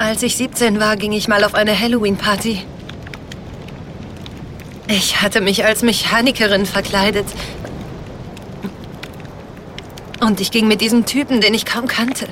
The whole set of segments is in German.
Als ich 17 war, ging ich mal auf eine Halloween-Party. Ich hatte mich als Mechanikerin verkleidet. Und ich ging mit diesem Typen, den ich kaum kannte.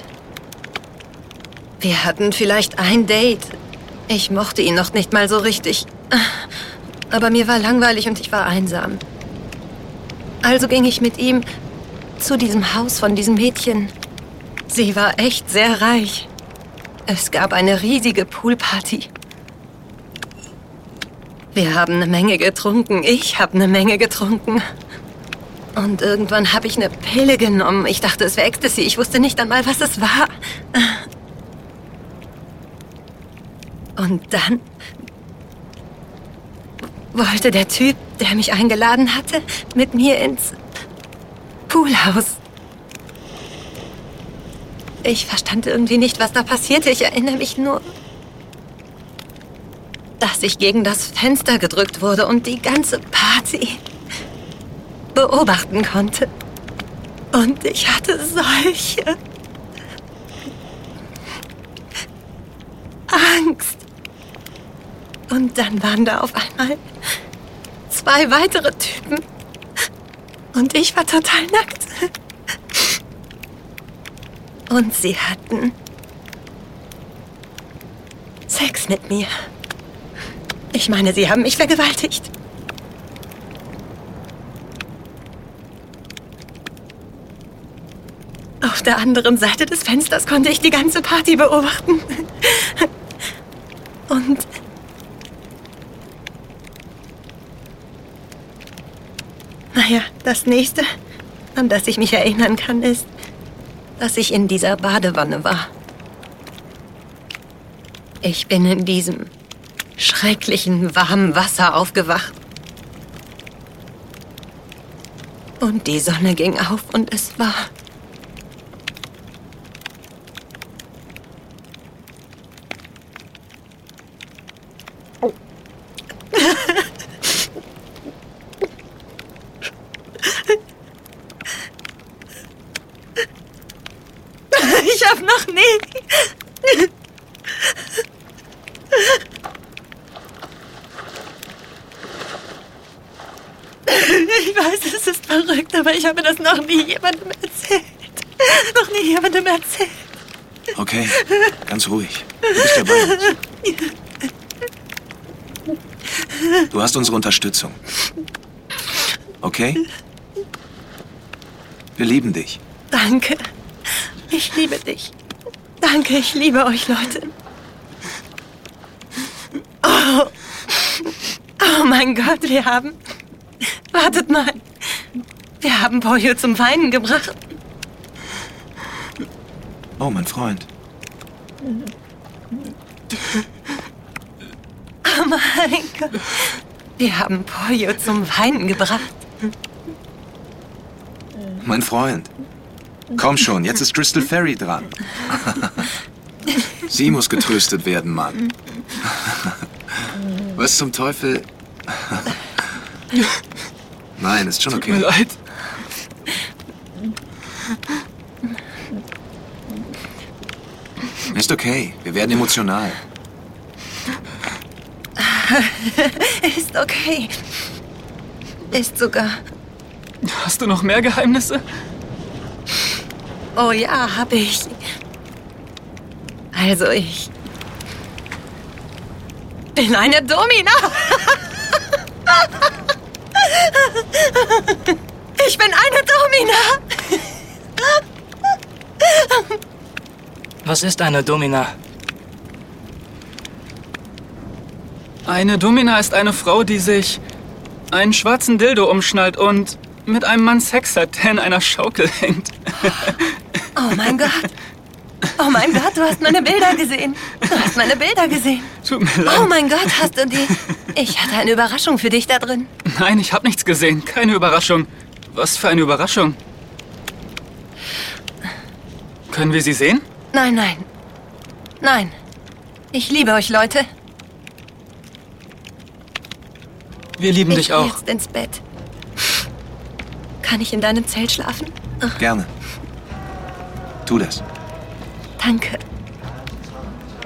Wir hatten vielleicht ein Date. Ich mochte ihn noch nicht mal so richtig. Aber mir war langweilig und ich war einsam. Also ging ich mit ihm zu diesem Haus von diesem Mädchen. Sie war echt sehr reich. Es gab eine riesige Poolparty. Wir haben eine Menge getrunken. Ich habe eine Menge getrunken. Und irgendwann habe ich eine Pille genommen. Ich dachte, es wäre Ecstasy. Ich wusste nicht einmal, was es war. Und dann wollte der Typ, der mich eingeladen hatte, mit mir ins Poolhaus. Ich verstand irgendwie nicht, was da passierte. Ich erinnere mich nur, dass ich gegen das Fenster gedrückt wurde und die ganze Party beobachten konnte. Und ich hatte solche Angst. Und dann waren da auf einmal 2 weitere Typen. Und ich war total nackt. Und sie hatten Sex mit mir. Ich meine, sie haben mich vergewaltigt. Auf der anderen Seite des Fensters konnte ich die ganze Party beobachten. Und naja, das Nächste, an das ich mich erinnern kann, ist, dass ich in dieser Badewanne war. Ich bin in diesem schrecklichen, warmen Wasser aufgewacht. Und die Sonne ging auf und es war ich hab noch nie... Ich weiß, es ist verrückt, aber ich habe das noch nie jemandem erzählt. Noch nie jemandem erzählt. Okay, ganz ruhig. Du bist dabei. Du hast unsere Unterstützung. Okay? Wir lieben dich. Danke. Ich liebe dich. Danke, ich liebe euch, Leute. Oh mein Gott, wir haben... Wartet mal. Wir haben Pollo zum Weinen gebracht. Oh, mein Freund. Oh mein Gott. Wir haben Pollo zum Weinen gebracht. Mein Freund. Komm schon, jetzt ist Crystal Fairy dran. Sie muss getröstet werden, Mann. Was zum Teufel? Nein, ist schon okay. Tut mir leid. Ist okay, wir werden emotional. Ist okay. Ist sogar... Hast du noch mehr Geheimnisse? Oh ja, hab ich. Also ich... bin eine Domina. Ich bin eine Domina. Was ist eine Domina? Eine Domina ist eine Frau, die sich einen schwarzen Dildo umschnallt und mit einem Mann Sex hat, der in einer Schaukel hängt. Oh mein Gott. Oh mein Gott, du hast meine Bilder gesehen. Du hast meine Bilder gesehen. Tut mir leid. Oh mein Gott, hast du die... Ich hatte eine Überraschung für dich da drin. Nein, ich habe nichts gesehen. Keine Überraschung. Was für eine Überraschung. Können wir sie sehen? Nein, nein. Nein. Ich liebe euch, Leute. Wir lieben dich Ich auch. geh jetzt ins Bett. Kann ich in deinem Zelt schlafen? Gerne. Tu das. Danke.